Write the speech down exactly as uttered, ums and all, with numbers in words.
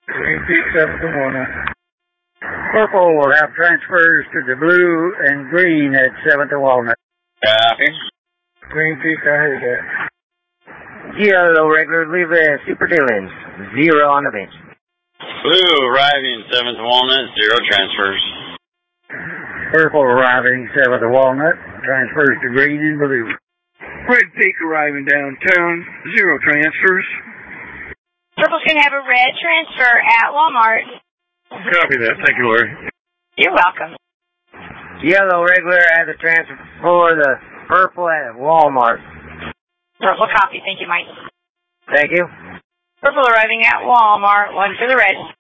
Green Peak seventh to Walnut. Purple will have transfers to the blue and green at seventh to Walnut. Copy. Green Peak, I heard that. Yellow regular, leave the Super Dillons. Zero on the bench. Blue arriving seventh to Walnut, zero transfers. Purple arriving seventh to Walnut, transfers to green and blue. Red Peak arriving downtown, zero transfers. Purple's going to have a red transfer at Walmart. Copy that. Thank you, Lori. You're welcome. Yellow regular has a transfer for the purple at Walmart. Purple copy. Thank you, Mike. Thank you. Purple arriving at Walmart, one for the red.